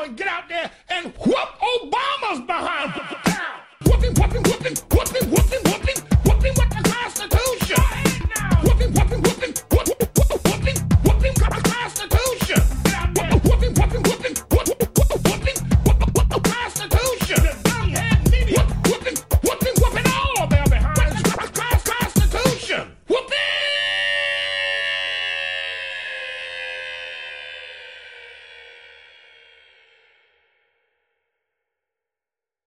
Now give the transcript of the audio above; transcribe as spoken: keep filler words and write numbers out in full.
tomorrow and get out there and whoop Obama's behind. Whooping, whooping, whooping, whooping, whooping.